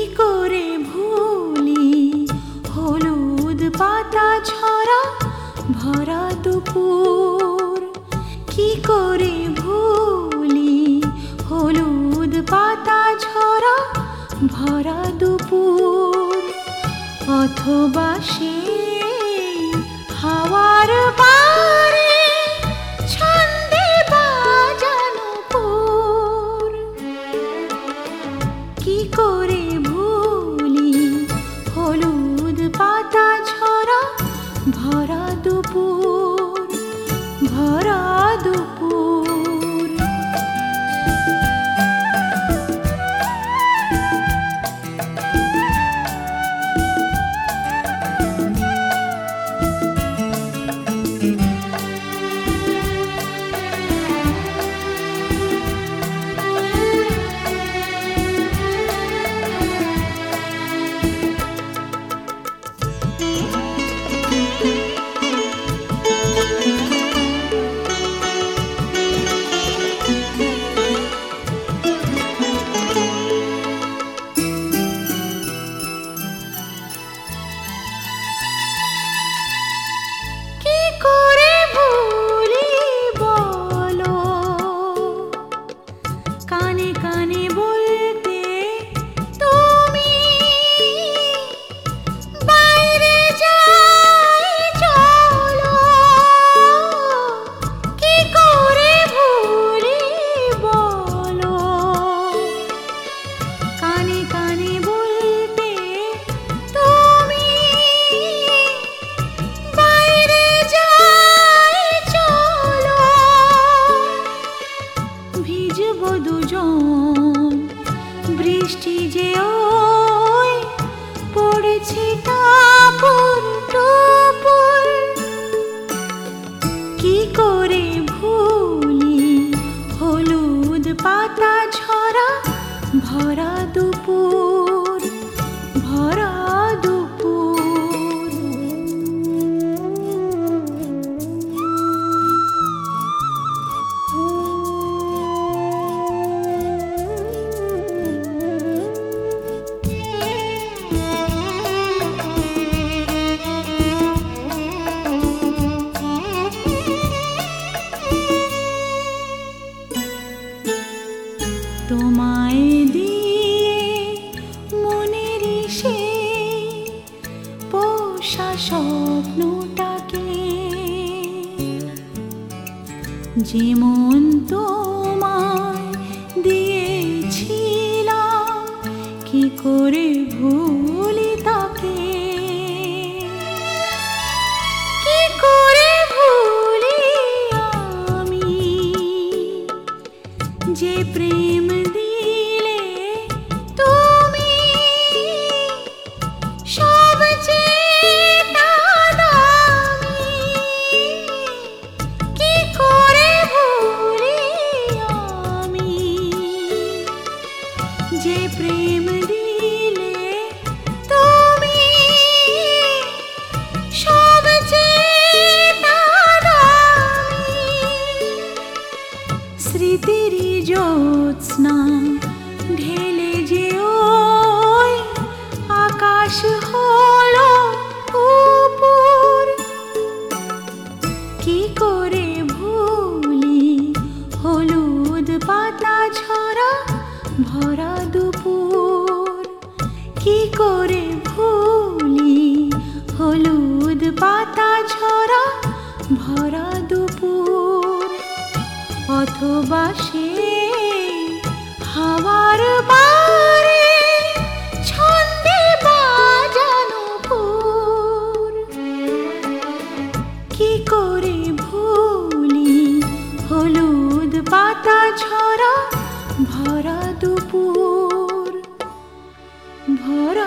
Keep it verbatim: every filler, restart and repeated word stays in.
করে ভুলি হলুদ পাতা ছড়া ভরা দুপুর, কি করে ভুলি হলুদ পাতা ছড়া ভরা দুপুর, অথবা সে হাওয়ার বারে ছন্দে বাজানো পুর, কি করে ভুলি হলুদ পাতা ছড়া ভরা দুপুর, ভরা দুপুর। বৃষ্টি যে ওই পড়েছে টাপুর টুপুর, কি করে ভুলি হলুদ পাতা ছড়া ভরা দুপুর, ভরা দুপুর। তোমায় দিয়ে মনের সেই পোষা স্বপ্নটাকে, যেমন তোমায় দিয়েছিলাম, কি করে ভুলি তাকে, কি করে ভুলি আমি যে প্রেম দিলে তুমি সবচেয়ে দামি, কি করে ভুলি আমি যে প্রেম দিলে তুমি সবচেয়ে দামি। স্মৃতির জ্যোৎস্না ঢেলে যে ওই আকাশ হলো উপর, কি করে ভুলি হলুদ পাতা ছড়া ভরা দুপুর, কি করে ভুলি হলুদ পাতা ছড়া ভরা দুপুর, অথবা সে হাওয়ার বারে ছন্দে বাজানো পুর, কি করে ভুলি হলুদ পাতা ছড়া ভরা দুপুর, ভরা